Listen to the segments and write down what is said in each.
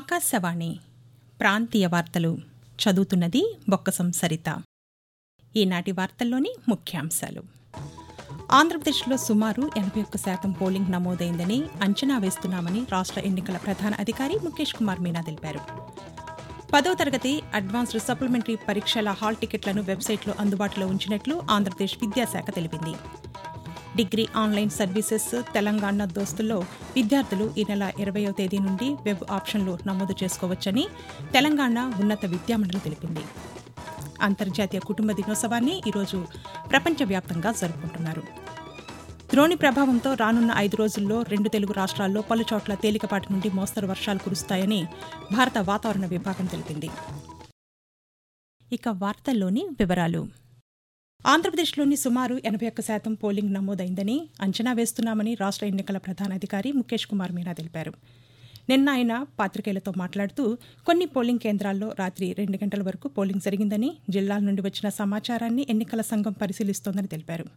ఆకాశవాణి ప్రాంతీయ వార్తలు చదువుతున్నది బొక్కసం సరిత. ఈనాటి వార్తల్లోని ముఖ్యాంశాలు. ఆంధ్రప్రదేశ్లో సుమారు 81% పోలింగ్ నమోదైందని అంచనా వేస్తున్నామని రాష్ట్ర ఎన్నికల ప్రధాన అధికారి ముఖేష్ కుమార్ మీనా తెలిపారు. 10వ తరగతి అడ్వాన్స్డ్ సప్లిమెంటరీ పరీక్షల హాల్ టికెట్లను వెబ్సైట్లో అందుబాటులో ఉంచినట్లు ఆంధ్రప్రదేశ్ విద్యాశాఖ తెలిపింది. డిగ్రీ ఆన్లైన్ సర్వీసెస్ తెలంగాణ దోస్తుల్లో విద్యార్థులు ఈ నెల 20వ తేదీ నుండి వెబ్ ఆప్షన్లు నమోదు చేసుకోవచ్చని తెలంగాణ ఉన్నత విద్యామండలి తెలిపింది. అంతర్జాతీయ కుటుంబ దినోత్సవాన్ని ఈరోజు ప్రపంచవ్యాప్తంగా జరుపుకుంటున్నారు. ద్రోణి ప్రభావంతో రానున్న 5 రోజుల్లో 2 తెలుగు రాష్ట్రాల్లో పలుచోట్ల తేలికపాటి నుండి మోస్తరు వర్షాలు కురుస్తాయని భారత వాతావరణ విభాగం తెలిపింది. ఇక వార్తల్లోని వివరాలు. ఆంధ్రప్రదేశ్లోని సుమారు 81% పోలింగ్ నమోదైందని అంచనా వేస్తున్నామని రాష్ట్ర ఎన్నికల ప్రధాన అధికారి ముఖేష్ కుమార్ మీనా తెలిపారు. నిన్న ఆయన పాతికేయులతో మాట్లాడుతూ కొన్ని పోలింగ్ కేంద్రాల్లో రాత్రి 2 గంటల వరకు పోలింగ్ జరిగిందని, జిల్లాల నుండి వచ్చిన సమాచారాన్ని ఎన్నికల సంఘం పరిశీలిస్తోందని తెలిపారు.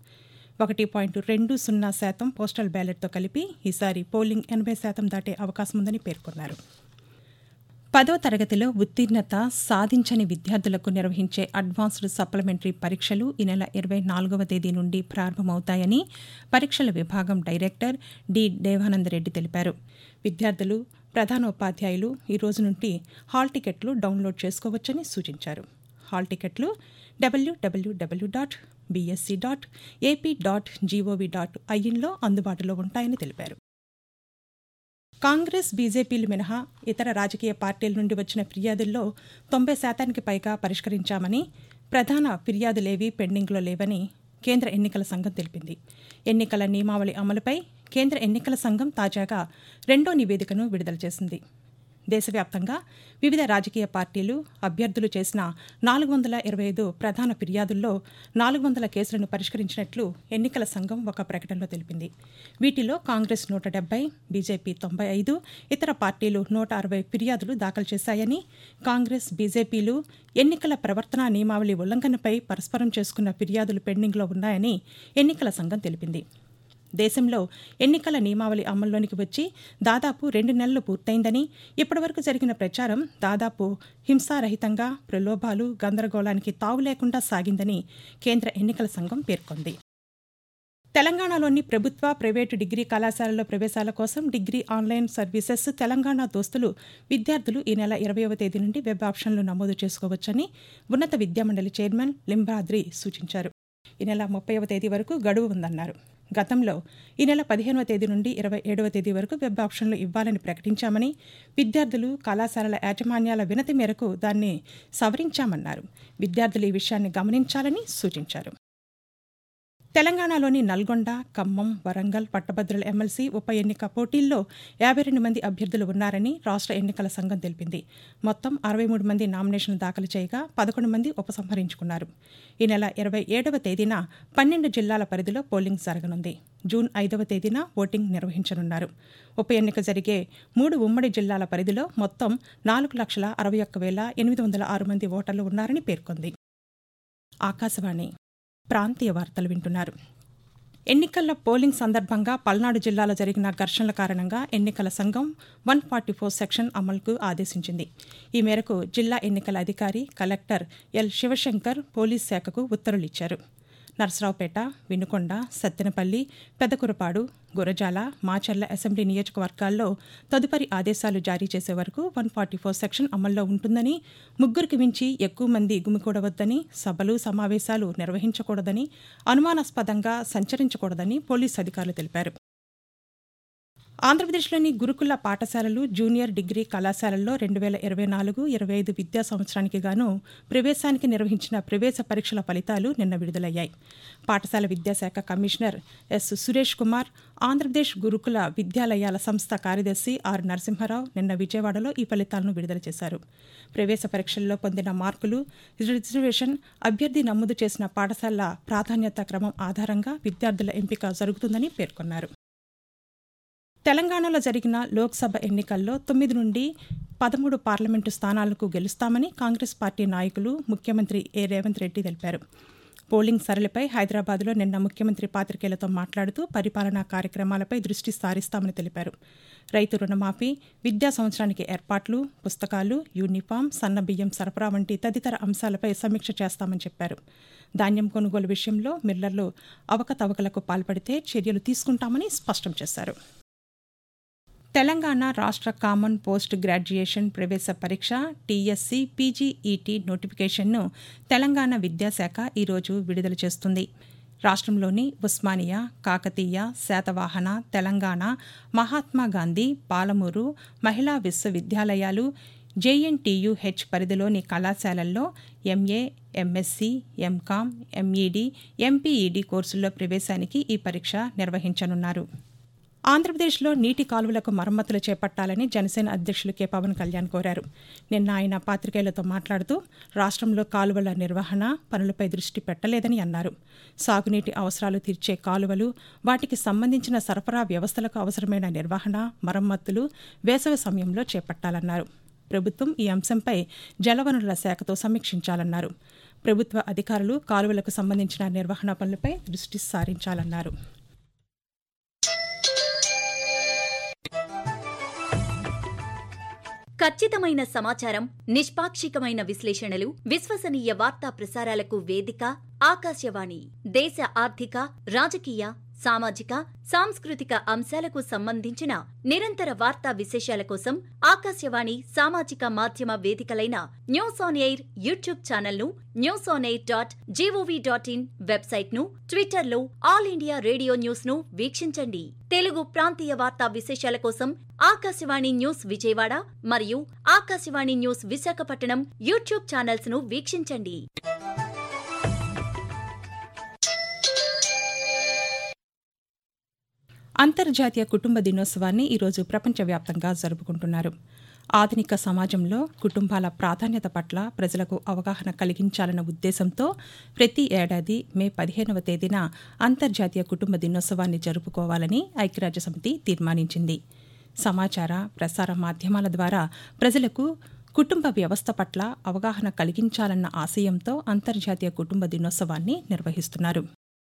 1.20% పోస్టల్ బ్యాలెట్తో కలిపి ఈసారి పోలింగ్ 80% దాటే అవకాశం ఉందని పేర్కొన్నారు. 10వ తరగతిలో ఉత్తీర్ణత సాధించని విద్యార్థులకు నిర్వహించే అడ్వాన్స్డ్ సప్లిమెంటరీ పరీక్షలు ఈ నెల 24వ తేదీ నుండి ప్రారంభమవుతాయని పరీక్షల విభాగం డైరెక్టర్ డి దేవానందరెడ్డి తెలిపారు. విద్యార్థులు, ప్రధానోపాధ్యాయులు ఈ రోజు నుండి హాల్ టికెట్లు డౌన్లోడ్ చేసుకోవచ్చని సూచించారు. హాల్ టికెట్లు www.bsc.ap.gov.in అందుబాటులో ఉంటాయని తెలిపారు. కాంగ్రెస్, బీజేపీలు మినహా ఇతర రాజకీయ పార్టీల నుండి వచ్చిన ఫిర్యాదుల్లో 90% పైగా పరిష్కరించామని, ప్రధాన ఫిర్యాదులేవీ పెండింగ్లో లేవని కేంద్ర ఎన్నికల సంఘం తెలిపింది. ఎన్నికల నియమావళి అమలుపై కేంద్ర ఎన్నికల సంఘం తాజాగా 2వ నివేదికను విడుదల చేసింది. దేశవ్యాప్తంగా వివిధ రాజకీయ పార్టీలు, అభ్యర్థులు చేసిన 425 ప్రధాన ఫిర్యాదుల్లో 400 కేసులను పరిష్కరించినట్లు ఎన్నికల సంఘం ఒక ప్రకటనలో తెలిపింది. వీటిలో కాంగ్రెస్ 170, బీజేపీ 95, ఇతర పార్టీలు 160 ఫిర్యాదులు దాఖలు చేశాయని, కాంగ్రెస్, బీజేపీలు ఎన్నికల ప్రవర్తనా నియమావళి ఉల్లంఘనపై పరస్పరం చేసుకున్న ఫిర్యాదులు పెండింగ్లో ఉన్నాయని ఎన్నికల సంఘం తెలిపింది. దేశంలో ఎన్నికల నియమావళి అమల్లోనికి వచ్చి దాదాపు 2 నెలలు పూర్తయిందని, ఇప్పటివరకు జరిగిన ప్రచారం దాదాపు హింసారహితంగా, ప్రలోభాలు, గందరగోళానికి తావు లేకుండా సాగిందని కేంద్ర ఎన్నికల సంఘం పేర్కొంది. తెలంగాణలోని ప్రభుత్వ, ప్రైవేటు డిగ్రీ కళాశాలల్లో ప్రవేశాల కోసం డిగ్రీ ఆన్లైన్ సర్వీసెస్ తెలంగాణ దోస్తులు విద్యార్థులు ఈ నెల 20వ తేదీ నుండి వెబ్ ఆప్షన్లు నమోదు చేసుకోవచ్చని ఉన్నత విద్యామండలి చైర్మన్ లింబాద్రి సూచించారు. ఈ నెల 30వ తేదీ వరకు గడువు ఉందన్నారు. గతంలో ఈ నెల 15వ తేదీ నుండి 27వ తేదీ వరకు వెబ్ ఆప్షన్లు ఇవ్వాలని ప్రకటించామని, విద్యార్థులు, కళాశాలల యాజమాన్యాల వినతి మేరకు దాన్ని సవరించామన్నారు. విద్యార్థులు ఈ విషయాన్ని గమనించాలని సూచించారు. తెలంగాణలోని నల్గొండ, ఖమ్మం, వరంగల్ పట్టభద్రుల ఎమ్మెల్సీ ఉప ఎన్నిక పోటీల్లో 52 మంది అభ్యర్థులు ఉన్నారని రాష్ట్ర ఎన్నికల సంఘం తెలిపింది. మొత్తం 63 మంది నామినేషన్లు దాఖలు చేయగా 11 మంది ఉపసంహరించుకున్నారు. ఈ నెల 27వ తేదీన 12 జిల్లాల పరిధిలో పోలింగ్ జరగనుంది. జూన్ 5వ తేదీన ఓటింగ్ నిర్వహించనున్నారు. ఉప ఎన్నిక జరిగే 3 ఉమ్మడి జిల్లాల పరిధిలో మొత్తం 4,61,806 మంది ఓటర్లు ఉన్నారని పేర్కొంది. ఆకాశవాణి ప్రాంతీయ వార్తలు వింటున్నారు. ఎన్నికల పోలింగ్ సందర్భంగా పల్నాడు జిల్లాలో జరిగిన ఘర్షణల కారణంగా ఎన్నికల సంఘం 144 సెక్షన్ అమలుకు ఆదేశించింది. ఈ మేరకు జిల్లా ఎన్నికల అధికారి కలెక్టర్ ఎల్ శివశంకర్ పోలీస్ శాఖకు ఉత్తర్వులిచ్చారు. నర్సరావుపేట, వినుకొండ, సత్తెనపల్లి, పెదకురపాడు, గురజాల, మాచర్ల అసెంబ్లీ నియోజకవర్గాల్లో తదుపరి ఆదేశాలు జారీ చేసే వరకు 144 సెక్షన్ అమల్లో ఉంటుందని, 3కి మించి ఎక్కువ మంది గుమికూడవద్దని, సభలు, సమావేశాలు నిర్వహించకూడదని, అనుమానాస్పదంగా సంచరించకూడదని పోలీసు అధికారులు తెలిపారు. ఆంధ్రప్రదేశ్లోని గురుకుల పాఠశాలలు, జూనియర్ డిగ్రీ కళాశాలల్లో 2024-25 విద్యా సంవత్సరానికి గాను ప్రవేశానికి నిర్వహించిన ప్రవేశ పరీక్షల ఫలితాలు నిన్న విడుదలయ్యాయి. పాఠశాల విద్యాశాఖ కమిషనర్ ఎస్ సురేష్ కుమార్, ఆంధ్రప్రదేశ్ గురుకుల విద్యాలయాల సంస్థ కార్యదర్శి ఆర్ నరసింహారావు నిన్న విజయవాడలో ఈ ఫలితాలను విడుదల చేశారు. ప్రవేశ పరీక్షల్లో పొందిన మార్కులు, రిజర్వేషన్, అభ్యర్థి నమోదు చేసిన పాఠశాలల ప్రాధాన్యత క్రమం ఆధారంగా విద్యార్థుల ఎంపిక జరుగుతుందని పేర్కొన్నారు. తెలంగాణలో జరిగిన లోక్సభ ఎన్నికల్లో 9 నుండి 13 పార్లమెంటు స్థానాలకు గెలుస్తామని కాంగ్రెస్ పార్టీ నాయకులు, ముఖ్యమంత్రి రేవంత్ రెడ్డి తెలిపారు. పోలింగ్ సరళిపై హైదరాబాద్లో నిన్న ముఖ్యమంత్రి పాతికేయులతో మాట్లాడుతూ పరిపాలనా కార్యక్రమాలపై దృష్టి సారిస్తామని తెలిపారు. రైతు రుణమాఫీ, విద్యా సంవత్సరానికి ఏర్పాట్లు, పుస్తకాలు, యూనిఫామ్, సన్నబియ్యం సరఫరా వంటి తదితర అంశాలపై సమీక్ష చేస్తామని చెప్పారు. ధాన్యం కొనుగోలు విషయంలో మిల్లర్లు అవకతవకలకు పాల్పడితే చర్యలు తీసుకుంటామని స్పష్టం చేశారు. తెలంగాణ రాష్ట్ర కామన్ పోస్ట్ గ్రాడ్యుయేషన్ ప్రవేశ పరీక్ష టీఎస్సీ పీజీఈటీ నోటిఫికేషన్ను తెలంగాణ విద్యాశాఖ ఈరోజు విడుదల చేస్తుంది. రాష్ట్రంలోని ఉస్మానియా, కాకతీయ, శాతవాహన, తెలంగాణ, మహాత్మాగాంధీ, పాలమూరు మహిళా విశ్వవిద్యాలయాలు, జేఎన్టీయూహెచ్ పరిధిలోని కళాశాలల్లో MA, MSc, MCom, MEd, MPEd కోర్సుల్లో ప్రవేశానికి ఈ పరీక్ష నిర్వహించనున్నారు. ఆంధ్రప్రదేశ్లో నీటి కాలువలకు మరమ్మతులు చేపట్టాలని జనసేన అధ్యక్షులు కె పవన్ కళ్యాణ్ కోరారు. నిన్న ఆయన పాతికేయులతో మాట్లాడుతూ రాష్ట్రంలో కాలువల నిర్వహణ పనులపై దృష్టి పెట్టలేదని అన్నారు. సాగునీటి అవసరాలు తీర్చే కాలువలు, వాటికి సంబంధించిన సరఫరా వ్యవస్థలకు అవసరమైన నిర్వహణ, మరమ్మతులు వేసవి సమయంలో చేపట్టాలన్నారు. ప్రభుత్వం ఈ అంశంపై జలవనరుల శాఖతో సమీక్షించాలన్నారు. ప్రభుత్వ అధికారులు కాలువలకు సంబంధించిన నిర్వహణ పనులపై దృష్టి సారించాలన్నారు. ఖచ్చితమైన సమాచారం, నిష్పాక్షికమైన విశ్లేషణలు, విశ్వసనీయ వార్తా ప్రసారాలకు వేదిక ఆకాశవాణి. దేశ ఆర్థిక, రాజకీయ, సామాజిక, సాంస్కృతిక అంశాలకు సంబంధించిన నిరంతర వార్తా విశేషాల కోసం ఆకాశవాణి సామాజిక మాధ్యమ వేదికలైన న్యూస్ ఆన్ ఎయిర్ యూట్యూబ్ ఛానల్ను, newsonair.gov.in వెబ్సైట్ను, ట్విట్టర్లో ఆల్ ఇండియా రేడియో న్యూస్ను వీక్షించండి. తెలుగు ప్రాంతీయ వార్తా విశేషాల కోసం ఆకాశవాణి న్యూస్ విజయవాడ మరియు ఆకాశవాణి న్యూస్ విశాఖపట్నం యూట్యూబ్ ఛానల్స్ను వీక్షించండి. అంతర్జాతీయ కుటుంబ దినోత్సవాన్ని ఈరోజు ప్రపంచవ్యాప్తంగా జరుపుకుంటున్నారు. ఆధునిక సమాజంలో కుటుంబాల ప్రాధాన్యత పట్ల ప్రజలకు అవగాహన కలిగించాలన్న ఉద్దేశంతో ప్రతి ఏడాది మే 15వ తేదీన అంతర్జాతీయ కుటుంబ దినోత్సవాన్ని జరుపుకోవాలని ఐక్యరాజ్యసమితి తీర్మానించింది. సమాచార ప్రసార మాధ్యమాల ద్వారా ప్రజలకు కుటుంబ వ్యవస్థ పట్ల అవగాహన కలిగించాలన్న ఆశయంతో అంతర్జాతీయ కుటుంబ దినోత్సవాన్ని నిర్వహిస్తున్నారు.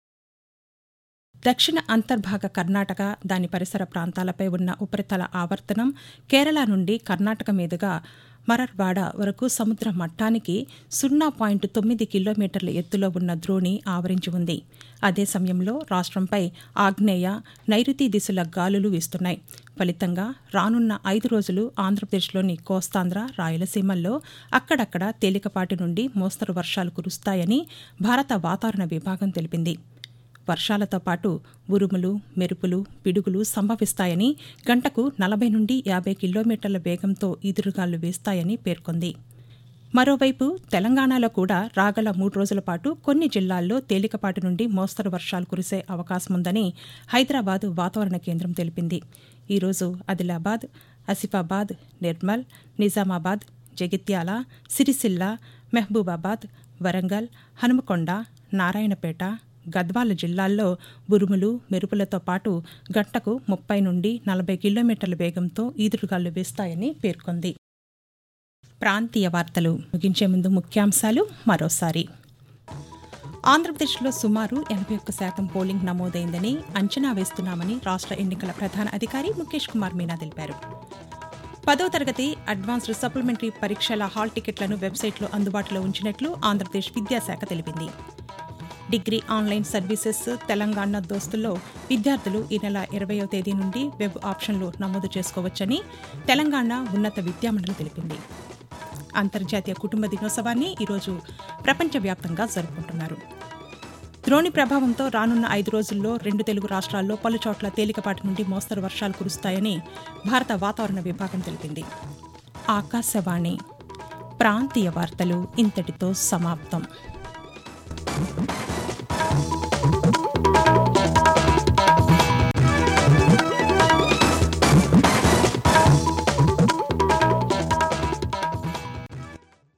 దక్షిణ అంతర్భాగ కర్ణాటక, దాని పరిసర ప్రాంతాలపై ఉన్న ఉపరితల ఆవర్తనం కేరళ నుండి కర్ణాటక మీదుగా మరర్వాడ వరకు సముద్ర మట్టానికి 0.9 కిలోమీటర్ల ఎత్తులో ఉన్న ద్రోణి ఆవరించి ఉంది. అదే సమయంలో రాష్ట్రంపై ఆగ్నేయ, నైరుతి దిశల గాలులు వీస్తున్నాయి. ఫలితంగా రానున్న 5 రోజులు ఆంధ్రప్రదేశ్లోని కోస్తాంధ్ర, రాయలసీమల్లో అక్కడక్కడ తేలికపాటి నుండి మోస్తరు వర్షాలు కురుస్తాయని భారత వాతావరణ విభాగం తెలిపింది. వర్షాలతో పాటు ఉరుములు, మెరుపులు, పిడుగులు సంభవిస్తాయని, గంటకు 40 నుండి 50 కిలోమీటర్ల వేగంతో ఈదురుగాలు వీస్తాయని పేర్కొంది. మరోవైపు తెలంగాణలో కూడా రాగల 3 రోజుల పాటు కొన్ని జిల్లాల్లో తేలికపాటి నుండి మోస్తరు వర్షాలు కురిసే అవకాశముందని హైదరాబాద్ వాతావరణ కేంద్రం తెలిపింది. ఈరోజు ఆదిలాబాద్, ఆసిఫాబాద్, నిర్మల్, నిజామాబాద్, జగిత్యాల, సిరిసిల్ల, మహబూబాబాద్, వరంగల్, హనుమకొండ, నారాయణపేట, గద్వాల జిల్లాల్లో ఉరుములు, మెరుపులతో పాటు గంటకు 30 నుండి 40 కిలోమీటర్ల వేగంతో ఈదురుగాలు వీస్తాయని పేర్కొంది. ప్రాంతీయ వార్తలు ముగించే ముందు ముఖ్యాంశాలు మరోసారి. ఆంధ్రప్రదేశ్లో సుమారు 81% పోలింగ్ నమోదైందని అంచనా వేస్తున్నామని రాష్ట్ర ఎన్నికల ప్రధాన అధికారి ముఖేష్ కుమార్ మీనా తెలిపారు. 10వ తరగతి అడ్వాన్స్డ్ సప్లిమెంటరీ పరీక్షల హాల్ టికెట్లను వెబ్సైట్లో అందుబాటులో ఉంచినట్లు ఆంధ్రప్రదేశ్ విద్యాశాఖ తెలిపింది. డిగ్రీ ఆన్లైన్ సర్వీసెస్ తెలంగాణ దోస్తుల్లో విద్యార్థులు ఈ నెల 20వ తేదీ నుండి వెబ్ ఆప్షన్లు నమోదు చేసుకోవచ్చని తెలంగాణ ఉన్నత విద్యామండలి తెలిపింది. అంతర్జాతీయ కుటుంబ దినోత్సవాన్ని ఈరోజు ప్రపంచవ్యాప్తంగా జరుపుకుంటున్నారు. ద్రోణి ప్రభావంతో రానున్న 5 రోజుల్లో 2 తెలుగు రాష్ట్రాల్లో పలుచోట్ల తేలికపాటి నుండి మోస్తరు వర్షాలు కురుస్తాయని భారత వాతావరణ విభాగం తెలిపింది. ఆకాశవాణి ప్రాంతీయ వార్తలు ఇంతటితో సమాప్తం.